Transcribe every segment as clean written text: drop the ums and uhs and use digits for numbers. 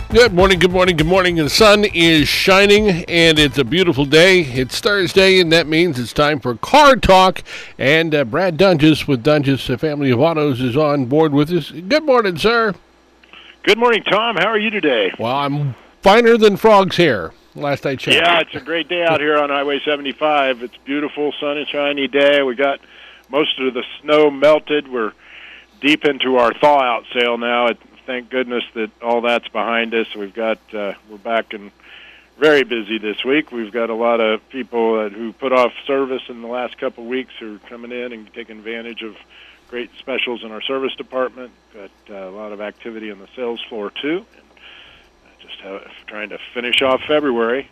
Good morning, good morning, good morning. The sun is shining and it's a beautiful day. It's Thursday and that means it's time for Car Talk. And Brad Dunges with Dunges Family of Autos is on board with us. Good morning, sir. Good morning, Tom. How are you today? Well, I'm finer than frog's hair, last I checked. Yeah, it's a great day out here on Highway 75. It's a beautiful, sunny, shiny day. We got most of the snow melted. We're deep into our thaw-out sale now. Thank goodness that all that's behind us. We're back and very busy this week. We've got a lot of people who put off service in the last couple of weeks who are coming in and taking advantage of great specials in our service department. Got a lot of activity on the sales floor too. And just trying to finish off February.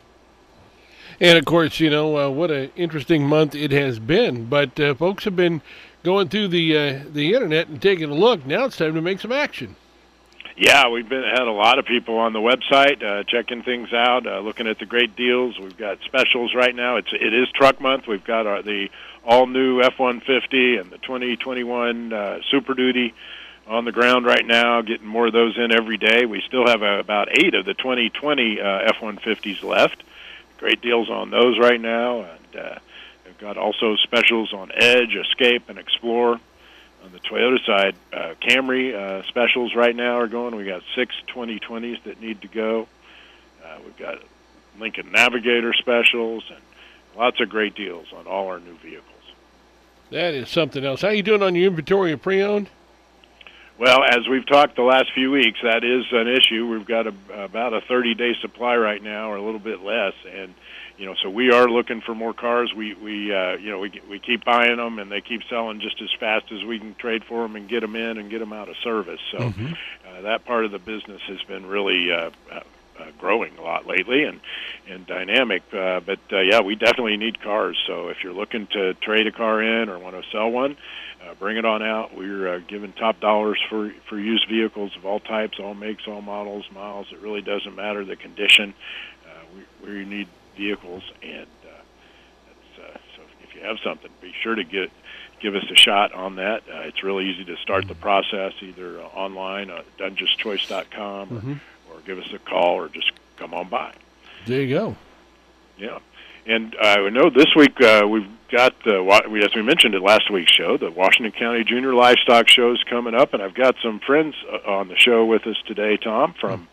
And of course, what an interesting month it has been. But folks have been going through the internet and taking a look. Now it's time to make some action. Yeah, we've had a lot of people on the website checking things out, looking at the great deals. We've got specials right now. It is Truck Month. We've got the all-new F-150 and the 2021 Super Duty on the ground right now, getting more of those in every day. We still have about 8 of the 2020 F-150s left. Great deals on those right now. And we've got also specials on Edge, Escape, and Explorer. On the Toyota side, Camry specials right now are going. We got 6 2020s that need to go. We've got Lincoln Navigator specials and lots of great deals on all our new vehicles. That is something else. How you doing on your inventory of pre-owned? Well, as we've talked the last few weeks, that is an issue. We've got about a 30-day supply right now, or a little bit less, and so we are looking for more cars. We keep buying them, and they keep selling just as fast as we can trade for them and get them in and get them out of service. So that part of the business has been really growing a lot lately and dynamic. But we definitely need cars. So if you're looking to trade a car in or want to sell one, bring it on out. We're giving top dollars for used vehicles of all types, all makes, all models, miles. It really doesn't matter the condition. We need vehicles, and so if you have something, be sure to give us a shot on that. It's really easy to start the process either online at dungeschoice.com or give us a call or just come on by. There you go. Yeah. And I know this week we've got, as we mentioned at last week's show, the Washington County Junior Livestock Show is coming up, and I've got some friends on the show with us today, Tom, from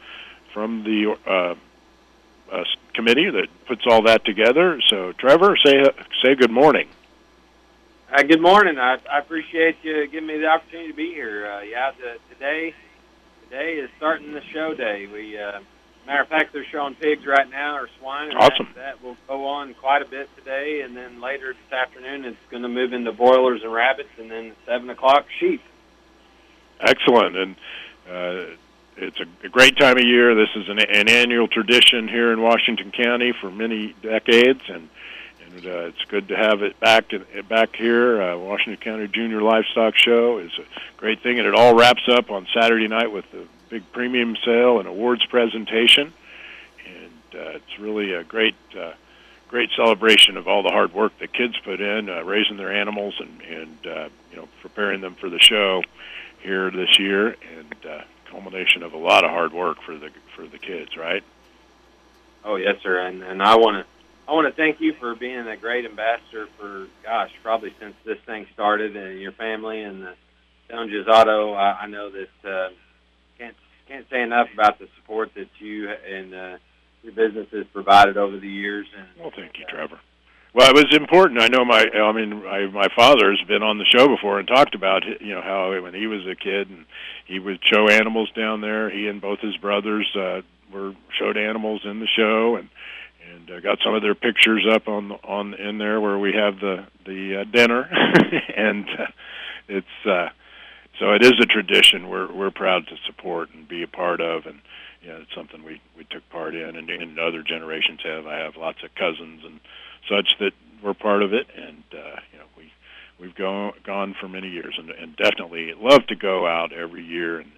the committee that puts all that together. So, Trevor, say good morning. Good morning. I appreciate you giving me the opportunity to be here. Today is starting the show day. Matter of fact, they're showing pigs right now or swine. And awesome. That will go on quite a bit today, and then later this afternoon it's going to move into broilers and rabbits, and then at 7 o'clock sheep. Excellent. And it's a great time of year. This is an annual tradition here in Washington County for many decades, and it's good to have it back here. Washington County Junior Livestock Show is a great thing, and it all wraps up on Saturday night with the big premium sale and awards presentation. And it's really a great celebration of all the hard work the kids put in raising their animals and preparing them for the show here this year, and culmination of a lot of hard work for the kids, right? Oh yes, sir. And I want to thank you for being a great ambassador for probably since this thing started, and your family and the Dunges Auto. I know that can't say enough about the support that you and your business has provided over the years. And well, thank you, Trevor. Well, it was important. I know my father has been on the show before and talked about how when he was a kid and he would show animals down there. He and both his brothers showed animals in the show, and got some of their pictures up on in there where we have the dinner, and it's so it is a tradition we're proud to support and be a part of, and it's something we took part in, and other generations have. I have lots of cousins and such that were part of it, and we've gone for many years, and definitely love to go out every year and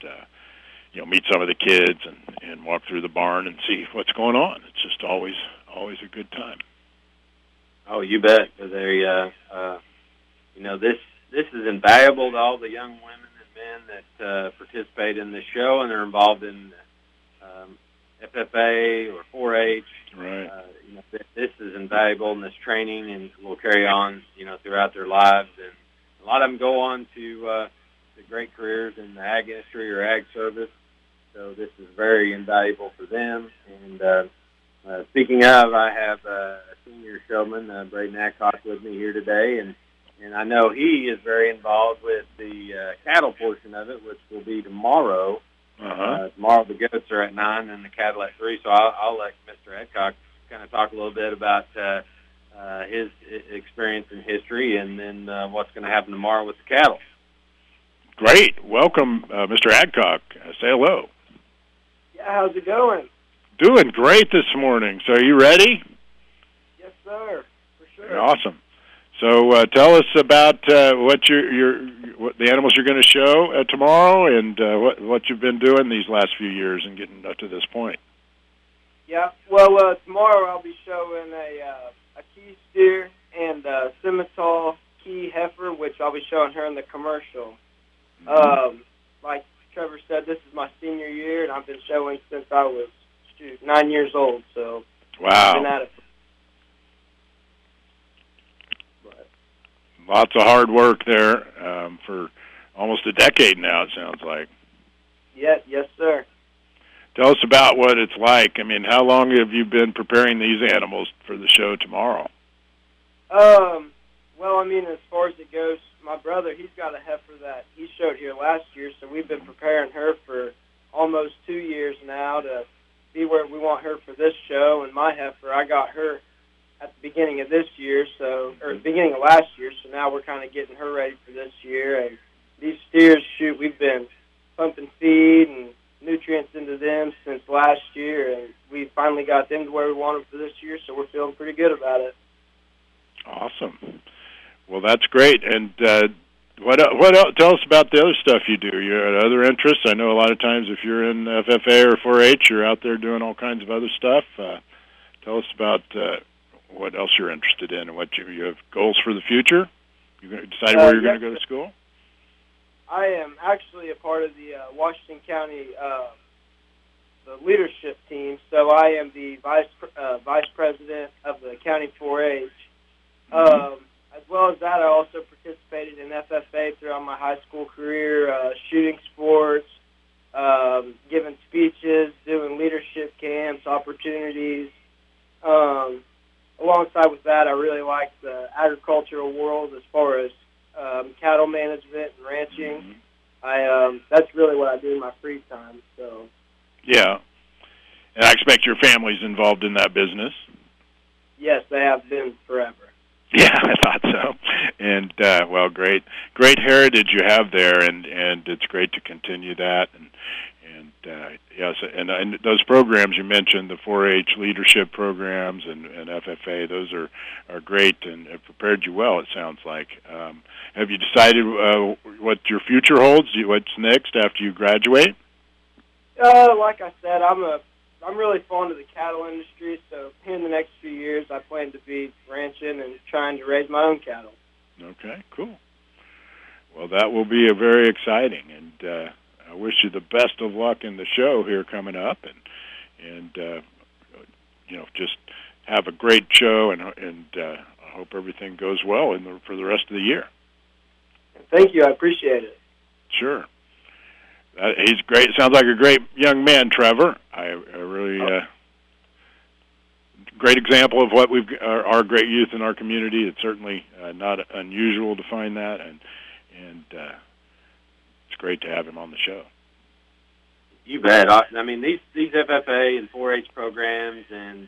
meet some of the kids and walk through the barn and see what's going on. It's just always a good time. Oh, you bet. This is invaluable to all the young women and men that participate in this show and are involved in FFA or 4-H. Right. This is invaluable in this training, and will carry on, throughout their lives. And a lot of them go on to great careers in the ag industry or ag service. So this is very invaluable for them. And speaking of, I have a senior showman, Braden Adcock, with me here today, and I know he is very involved with the cattle portion of it, which will be tomorrow. Tomorrow the goats are at 9 and the cattle at 3. So I'll let Mr. Adcock kind of talk a little bit about his experience and history, and then what's going to happen tomorrow with the cattle. Great. Welcome, Mr. Adcock. Say hello. Yeah, how's it going? Doing great this morning. So are you ready? Yes, sir. For sure. Awesome. So tell us about what the animals you're going to show tomorrow, and what you've been doing these last few years and getting up to this point. Yeah. Well, tomorrow I'll be showing a key steer and a Simmental key heifer, which I'll be showing her in the commercial. Like Trevor said, this is my senior year, and I've been showing since I was 9 years old. So wow. I've been at it. Lots of hard work there for almost a decade now, it sounds like. Yeah, yes, sir. Tell us about what it's like. I mean, how long have you been preparing these animals for the show tomorrow? Well, I mean, as far as it goes, my brother, he's got a heifer that he showed here last year, so we've been preparing her for almost 2 years now to be where we want her for this show. And my heifer, I got her at the beginning of this year, or the beginning of last year, so now we're kind of getting her ready for this year. And these steers, we've been pumping feed and nutrients into them since last year, and we finally got them to where we want them for this year, so we're feeling pretty good about it. Awesome. Well, that's great. And what else? Tell us about the other stuff you do. You have other interests. I know a lot of times if you're in FFA or 4-H, you're out there doing all kinds of other stuff. Tell us about what else you're interested in, and what you have goals for the future. You going to decide where you're going to go to school? I am actually a part of the Washington County the leadership team, so I am the vice president of the county 4-H. As well as that, I also participated in FFA throughout my high school career, shooting sports, giving speeches, doing leadership camps, opportunities. Alongside with that, I really like the agricultural world as far as cattle management and ranching. That's really what I do in my free time. So. Yeah. And I expect your family's involved in that business. Yes, they have been forever. Yeah, I thought so. And well, great heritage you have there, and it's great to continue that. And yes, and those programs you mentioned, the 4-H leadership programs and FFA, those are great and have prepared you well, it sounds like. Have you decided what your future holds? What's next after you graduate? Like I said, I'm really fond of the cattle industry, so in the next few years I plan to be ranching and trying to raise my own cattle. Okay, cool. Well, that will be very exciting, and I wish you the best of luck in the show here coming up, and just have a great show, and I hope everything goes well for the rest of the year. Thank you. I appreciate it. Sure. He's great. Sounds like a great young man, Trevor. I really great example of what our great youth in our community. It's certainly not unusual to find that, and it's great to have him on the show. You bet. I mean, these FFA and 4-H programs and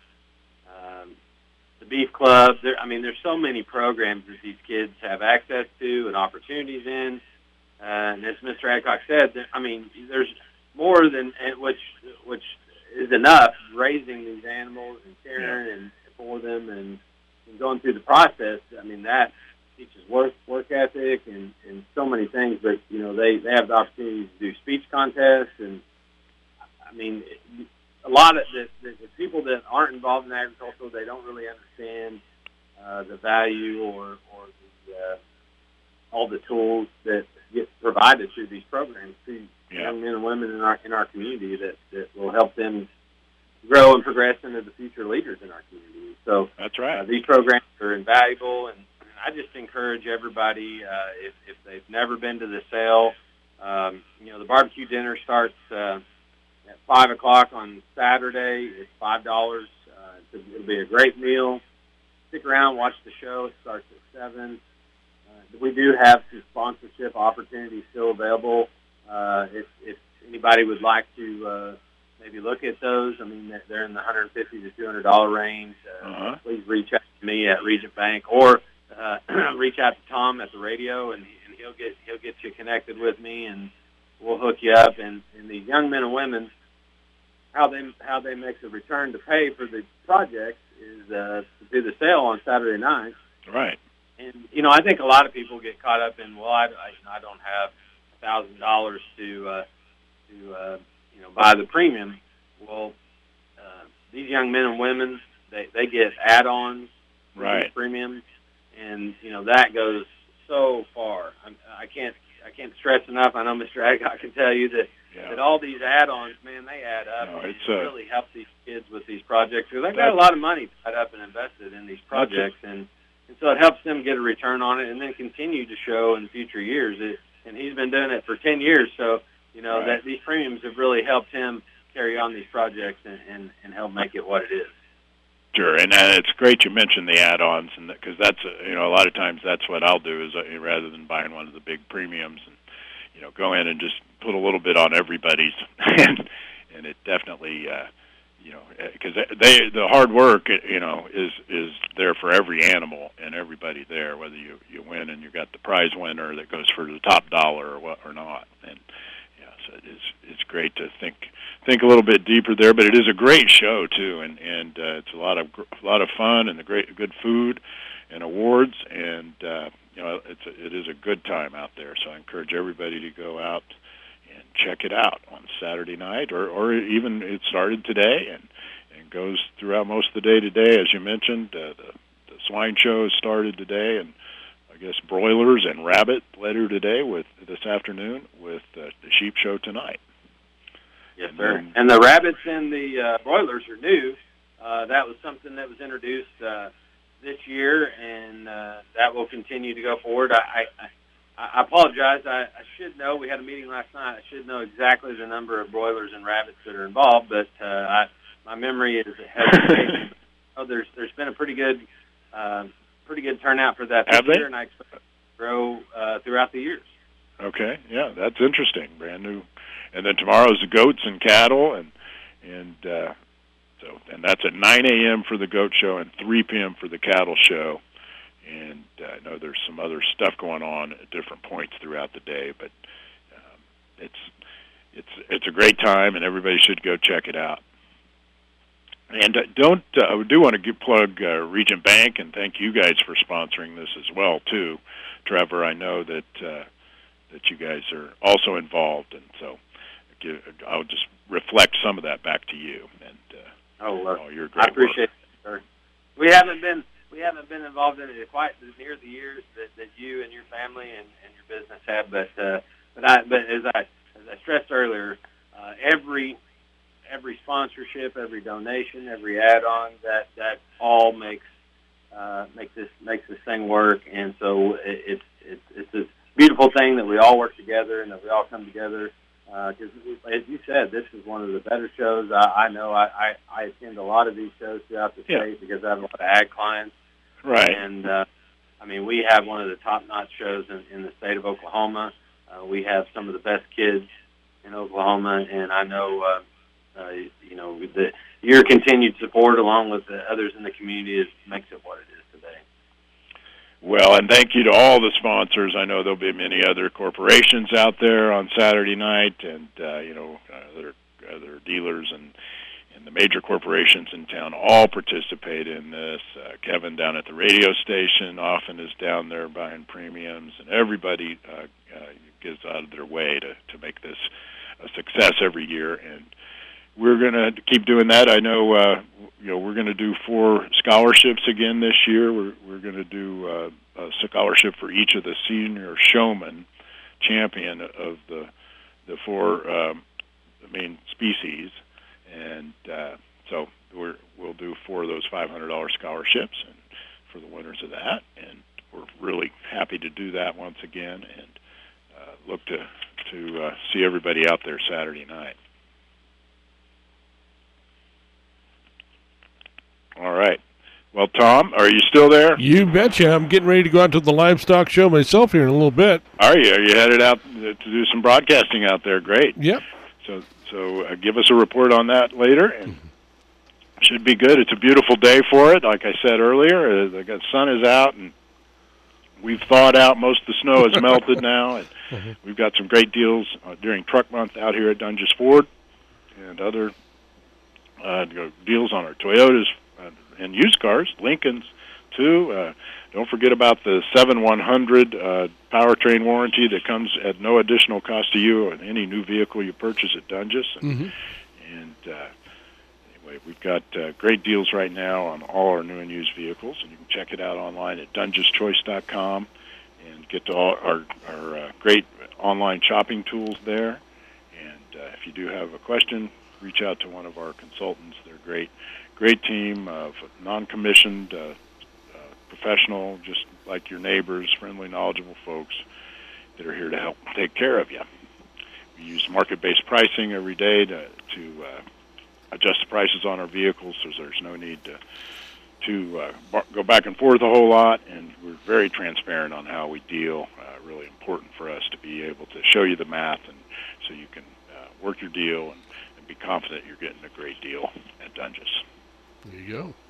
the Beef Club. There's so many programs that these kids have access to and opportunities in. And as Mr. Adcock said, there's more than which is enough raising these animals and caring and for them and going through the process. That teaches work ethic and so many things. But they have the opportunity to do speech contests, and a lot of the people that aren't involved in agriculture, they don't really understand the value or all the tools that get provided through these programs to young men and women in our community that will help them grow and progress into the future leaders in our community. So that's right. These programs are invaluable, and I just encourage everybody, if they've never been to the sale, the barbecue dinner starts at 5 o'clock on Saturday. It's $5. It'll be a great meal. Stick around, watch the show. It starts at 7. We do have some sponsorship opportunities still available. If anybody would like to maybe look at those, I mean, they're in the $150 to $200 range. Please reach out to me at Regent Bank, or reach out to Tom at the radio, and he'll get you connected with me, and we'll hook you up. And these young men and women, how they make the return to pay for the projects is to do the sale on Saturday night. Right. And I think a lot of people get caught up in, well, I don't have $1,000 to buy the premium. Well, these young men and women, they get add-ons, right, premiums, and that goes so far. I can't stress enough. I know Mr. Aggot can tell you that all these add-ons, man, they add up. No, it really helps these kids with these projects, because they've got a lot of money tied up and invested in these projects, and so it helps them get a return on it and then continue to show in future years. And he's been doing it for 10 years, so right, that these premiums have really helped him carry on these projects and help make it what it is. Sure, and it's great you mentioned the add-ons, and because that's a lot of times that's what I'll do is rather than buying one of the big premiums, and go in and just put a little bit on everybody's, and it definitely because the hard work is there for every animal and everybody there, whether you win and you got the prize winner that goes for the top dollar or not, and so it's great to think a little bit deeper there, but it is a great show too, and it's a lot of fun and good food and awards, and it is a good time out there. So I encourage everybody to go out and check it out on Saturday night, or even it started today and goes throughout most of the day today, as you mentioned. The swine show started today, and I guess broilers and rabbit later today this afternoon with the sheep show tonight. Yes, sir. And the rabbits and the broilers are new. That was something that was introduced this year, and that will continue to go forward. I apologize. I should know. We had a meeting last night. I should know exactly the number of broilers and rabbits that are involved, but my memory is hesitant. There's been a pretty good turnout for that this year, and I expect it to grow throughout the years. Okay, yeah, that's interesting. Brand new. And then tomorrow's the goats and cattle, and that's at 9 a.m. for the goat show and 3 p.m. for the cattle show. And I know there's some other stuff going on at different points throughout the day, but it's a great time, and everybody should go check it out. And I do want to plug Regent Bank, and thank you guys for sponsoring this as well too, Trevor. I know that you guys are also involved, and so I'll just reflect some of that back to you. And your great I appreciate it, sir. We haven't been involved in it quite near the years that you and your family and your business have, but as I stressed earlier, every sponsorship, every donation, every add-on, that all makes this thing work, and so it's a beautiful thing that we all work together and that we all come together. Because, as you said, this is one of the better shows. I know I attend a lot of these shows throughout the state because I have a lot of ag clients. Right. And, we have one of the top-notch shows in the state of Oklahoma. We have some of the best kids in Oklahoma, and I know, your continued support along with the others in the community makes it what it is today. Well, and thank you to all the sponsors. I know there'll be many other corporations out there on Saturday night, and other dealers and the major corporations in town all participate in this. Kevin down at the radio station often is down there buying premiums, and everybody goes out of their way to make this a success every year. And we're going to keep doing that. I know, we're going to do 4 scholarships again this year. We're going to do a scholarship for each of the senior showmen champion of the 4 main species. And So we'll do 4 of those $500 scholarships and for the winners of that, and we're really happy to do that once again, and look to see everybody out there Saturday night. All right. Well, Tom, are you still there? You betcha. I'm getting ready to go out to the livestock show myself here in a little bit. Are you? Are you headed out to do some broadcasting out there? Great. Yep. So give us a report on that later, and should be good. It's a beautiful day for it. Like I said earlier, the sun is out, and we've thawed out. Most of the snow has melted now, and we've got some great deals during Truck Month out here at Dunges Ford, and other deals on our Toyotas and used cars, Lincolns too. Don't forget about the 7100 powertrain warranty that comes at no additional cost to you on any new vehicle you purchase at Dunges. And anyway, we've got great deals right now on all our new and used vehicles, and you can check it out online at dungeschoice.com and get to all our great online shopping tools there. And if you do have a question, reach out to one of our consultants. They're great team of non-commissioned, professional, just like your neighbors, friendly, knowledgeable folks that are here to help take care of you. We use market-based pricing every day to adjust the prices on our vehicles, so there's no need to go back and forth a whole lot, and we're very transparent on how we deal. Really important for us to be able to show you the math, and so you can work your deal and be confident you're getting a great deal at Dunges. There you go.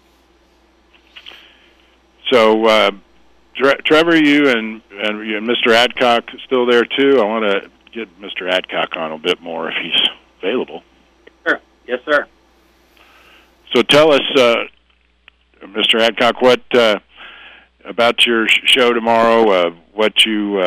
So, Trevor, you and Mr. Adcock still there too? I want to get Mr. Adcock on a bit more if he's available. Sure. Yes, sir. So tell us, Mr. Adcock, what about your show tomorrow? What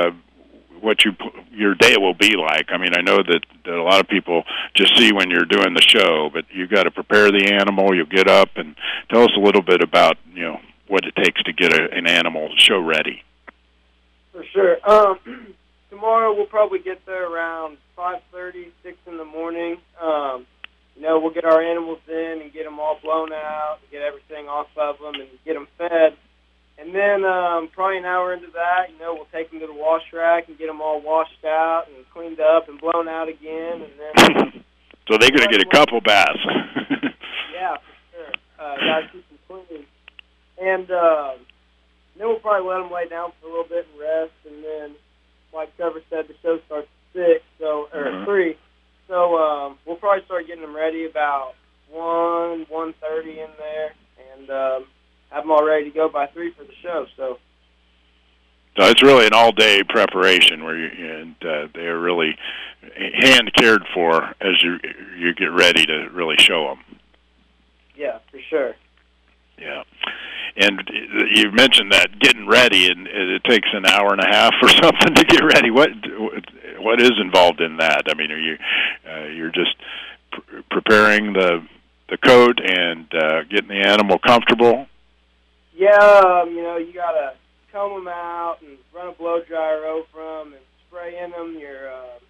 your day will be like? I mean, I know that a lot of people just see when you're doing the show, but you got to prepare the animal. You'll get up and tell us a little bit about what it takes to get an animal show ready. For sure. Tomorrow we'll probably get there around 5:30, 6 in the morning. We'll get our animals in and get them all blown out, and get everything off of them, and get them fed. And then probably an hour into that, we'll take them to the wash rack and get them all washed out and cleaned up and blown out again. And then so they're going to get a couple baths. Yeah, for sure. Gotta keep them clean. And then we'll probably let them lay down for a little bit and rest. And then, like Trevor said, the show starts at 6, or 3. So we'll probably start getting them ready about 1:30 in there, and have them all ready to go by 3 for the show. So it's really an all-day preparation where they are really hand cared for as you get ready to really show them. Yeah, for sure. Yeah. And you mentioned that getting ready, and it takes an hour and a half or something to get ready. What is involved in that? I mean, you're just preparing the coat and getting the animal comfortable? Yeah, you gotta comb them out and run a blow dryer over them and spray in them your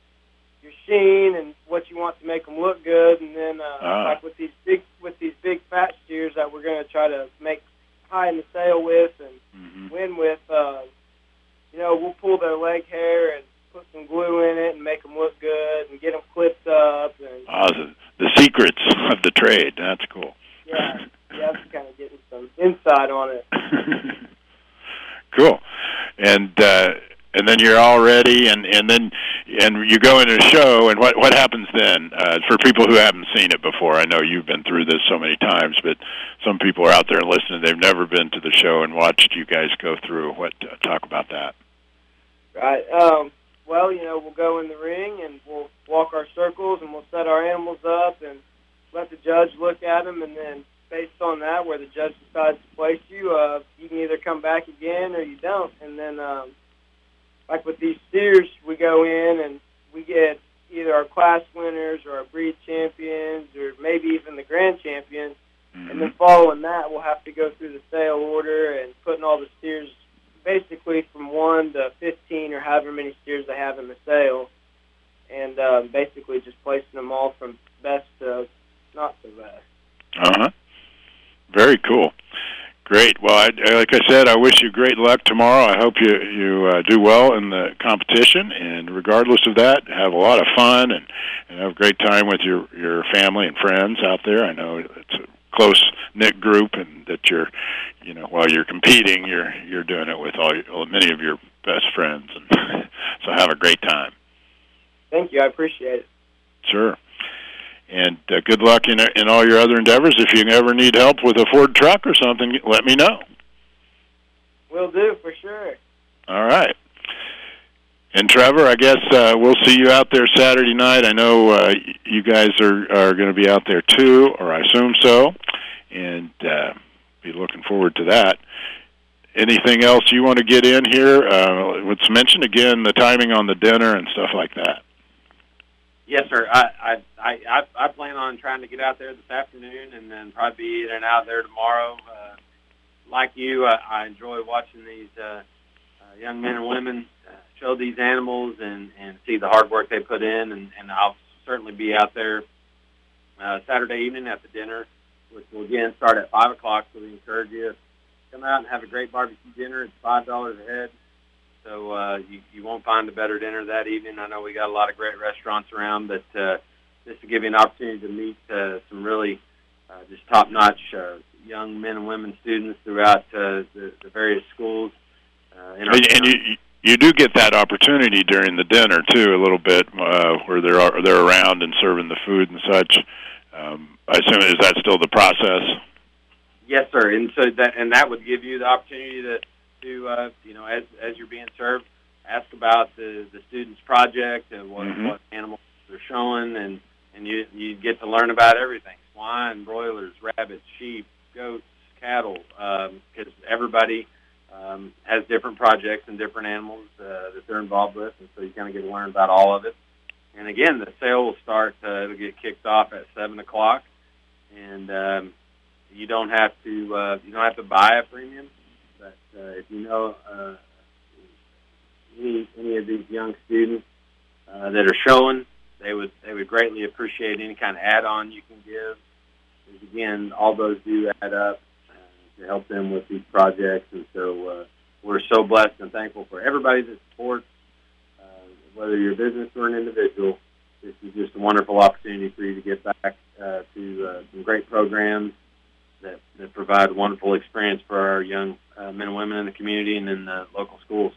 sheen and what you want to make them look good, and then like with these big fat steers that we're gonna try to make high in the sale with and win with, we'll pull their leg hair and put some glue in it and make them look good and get them clipped up. And the secrets of the trade. That's cool. Yeah, that's kind of getting some insight on it. Cool. And then you're all ready, and you go into a show, and what happens then? For people who haven't seen it before, I know you've been through this so many times, but some people are out there listening, they've never been to the show and watched you guys go through. Talk about that. Right. Well, we'll go in the ring, and we'll walk our circles, and we'll set our animals up and let the judge look at them, and then based on that, where the judge decides to place you, you can either come back again or you don't. And then, like with these steers, we go in and we get either our class winners or our breed champions or maybe even the grand champion. And then following that, we'll have to go through the sale order and putting all the steers basically from 1 to 15 or however many steers they have in the sale, and basically just placing them all from best to not so best. Very cool. Great. Well, like I said, I wish you great luck tomorrow. I hope you do well in the competition, and regardless of that, have a lot of fun and have a great time with your family and friends out there. I know it's a close-knit group, and that while you're competing, you're doing it with many of your best friends, and so have a great time. Thank you. I appreciate it. Sure. And good luck in all your other endeavors. If you ever need help with a Ford truck or something, let me know. Will do, for sure. All right. And Trevor, I guess we'll see you out there Saturday night. I know you guys are going to be out there too, or I assume so, and be looking forward to that. Anything else you want to get in here? Let's mention again the timing on the dinner and stuff like that. Yes, sir. I plan on trying to get out there this afternoon and then probably be in and out there tomorrow. Like you, I enjoy watching these young men and women show these animals and see the hard work they put in, and I'll certainly be out there Saturday evening at the dinner, which will again start at 5 o'clock. So we encourage you to come out and have a great barbecue dinner. It's $5 a head. So you won't find a better dinner that evening. I know we got a lot of great restaurants around, but just to give you an opportunity to meet some really just top-notch young men and women students throughout the various schools. And you do get that opportunity during the dinner too, a little bit, where they're around and serving the food and such. I assume, is that still the process? Yes, sir. And so that would give you the opportunity to as you're being served, ask about the student's project and what animals they're showing, and you get to learn about everything: swine, broilers, rabbits, sheep, goats, cattle, because everybody has different projects and different animals that they're involved with, and so you kind of get to learn about all of it. And again, the sale will start; it'll get kicked off at 7 o'clock, and you don't have to buy a premium. But if you know any of these young students that are showing, they would greatly appreciate any kind of add-on you can give. Because again, all those do add up to help them with these projects, and so we're so blessed and thankful for everybody that supports, whether you're a business or an individual. This is just a wonderful opportunity for you to get back to some great programs that provide a wonderful experience for our young men and women in the community and in the local schools.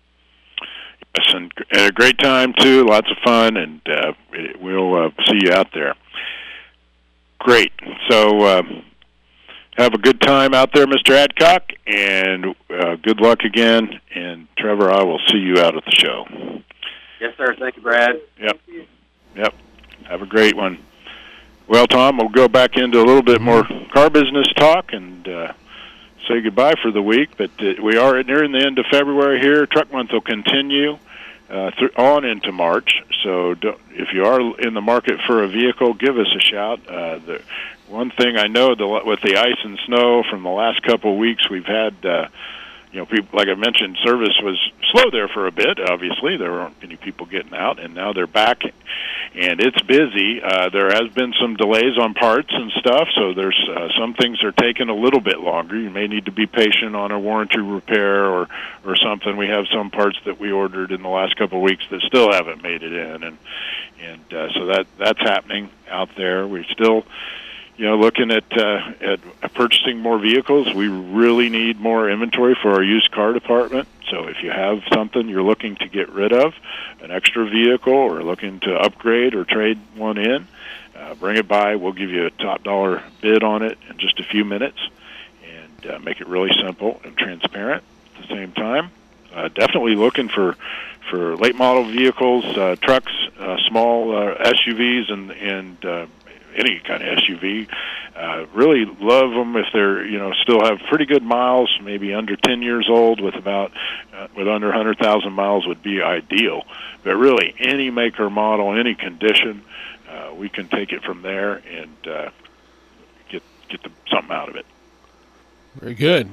Yes, and a great time too, lots of fun, and we'll see you out there. Great. So have a good time out there, Mr. Adcock, and good luck again. And Trevor, I will see you out at the show. Yes, sir. Thank you, Brad. Yep. Yep. Have a great one. Well, Tom, we'll go back into a little bit more car business talk and say goodbye for the week. But we are nearing the end of February here. Truck Month will continue on into March. So if you are in the market for a vehicle, give us a shout. The one thing I know, with the ice and snow from the last couple of weeks, we've had people, like I mentioned, service was slow there for a bit. Obviously, there weren't many people getting out, and now they're back, and it's busy. There has been some delays on parts and stuff, so there's some things are taking a little bit longer. You may need to be patient on a warranty repair or something. We have some parts that we ordered in the last couple of weeks that still haven't made it in, and so that's happening out there. We're still looking at purchasing more vehicles. We really need more inventory for our used car department. So if you have something you're looking to get rid of, an extra vehicle, or looking to upgrade or trade one in, bring it by. We'll give you a top dollar bid on it in just a few minutes, and make it really simple and transparent at the same time. Definitely looking for late model vehicles, trucks, small SUVs, and any kind of SUV. Really love them if they're, still have pretty good miles, maybe under 10 years old with under 100,000 miles would be ideal. But really, any make or model, any condition, we can take it from there and get something out of it. Very good.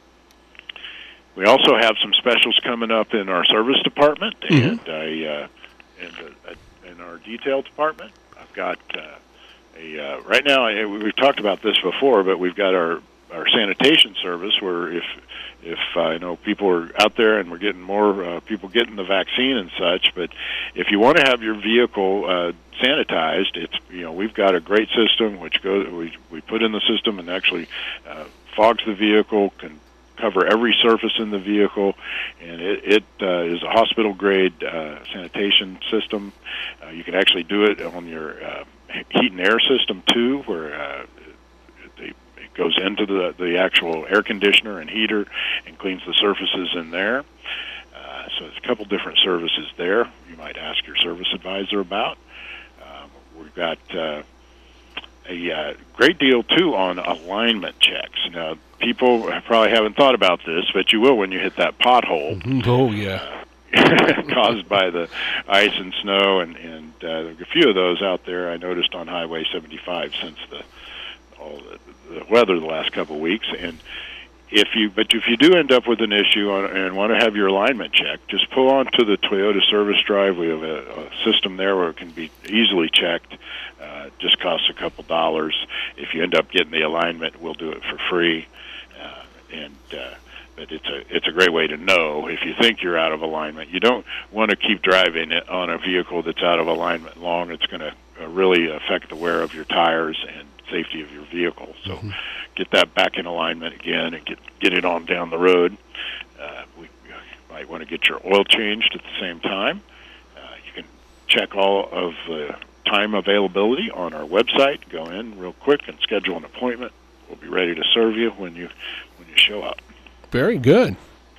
We also have some specials coming up in our service department and in our detail department. I've got right now, we've talked about this before, but we've got our sanitation service where if I know people are out there and we're getting more people getting the vaccine and such, but if you want to have your vehicle sanitized, it's we've got a great system which we put in the system and actually fogs the vehicle, can cover every surface in the vehicle, and it is a hospital grade sanitation system. You can actually do it on your heat and air system too, where it goes into the actual air conditioner and heater and cleans the surfaces in there. So there's a couple different services there you might ask your service advisor about. We've got a great deal too on alignment checks. Now, people probably haven't thought about this, but you will when you hit that pothole. Oh yeah. Caused by the ice and snow, and a few of those out there I noticed on Highway 75 since all the weather the last couple of weeks. And if you do end up with an issue and want to have your alignment checked, just pull onto the Toyota Service Drive. We have a system there where it can be easily checked. Just costs a couple dollars. If you end up getting the alignment, we'll do it for free. But it's a great way to know if you think you're out of alignment. You don't want to keep driving it on a vehicle that's out of alignment long. It's going to really affect the wear of your tires and safety of your vehicle. So get that back in alignment again and get it on down the road. We might want to get your oil changed at the same time. You can check all of the time availability on our website. Go in real quick and schedule an appointment. We'll be ready to serve you when you show up. Very good.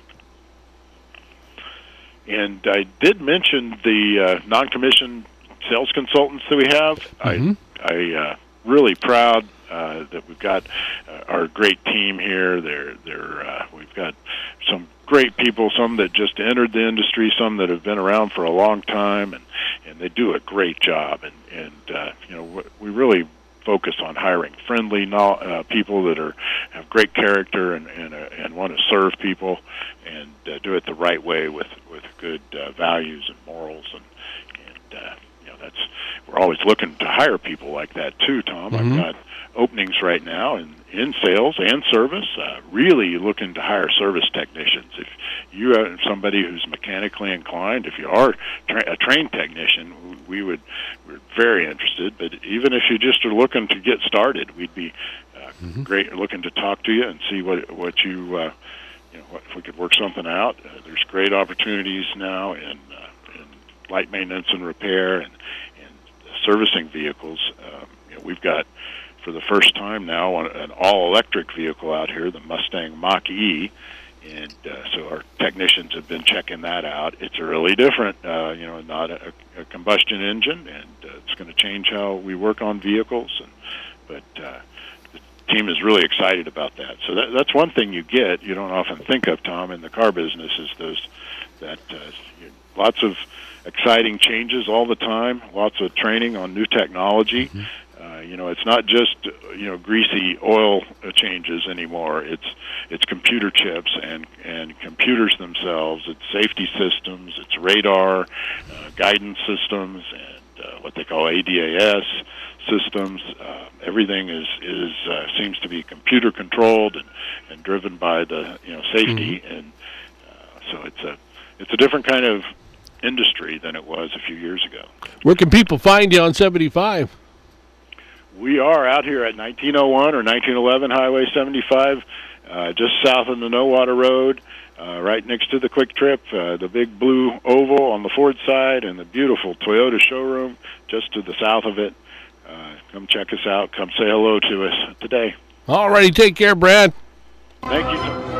And I did mention the non-commissioned sales consultants that we have. I really proud that we've got our great team here. We've got some great people, some that just entered the industry, some that have been around for a long time, and they do a great job. And we really focus on hiring friendly people that have great character and want to serve people and do it the right way with good values and morals and we're always looking to hire people like that too, Tom. I've got openings right now in sales and service. Really looking to hire service technicians. If you are somebody who's mechanically inclined, if you are a trained technician, we're very interested. But even if you just are looking to get started, we'd be great looking to talk to you and see what you if we could work something out. There's great opportunities now in light maintenance and repair and servicing vehicles. We've got, for the first time now, an all-electric vehicle out here, the Mustang Mach-E, and so our technicians have been checking that out. It's really different, not a combustion engine, and it's going to change how we work on vehicles. But the team is really excited about that. So that's one thing you don't often think of, Tom, in the car business, is lots of exciting changes all the time, lots of training on new technology. It's not just greasy oil changes anymore. It's computer chips and computers themselves. It's safety systems. It's radar, guidance systems, and what they call ADAS systems. Everything seems to be computer controlled and driven by the safety, and so it's a different kind of industry than it was a few years ago. Where can people find you on 75? We are out here at 1901 or 1911 Highway 75, just south of the No-Water Road, right next to the Quick Trip, the big blue oval on the Ford side, and the beautiful Toyota showroom just to the south of it. Come check us out. Come say hello to us today. All righty. Take care, Brad. Thank you.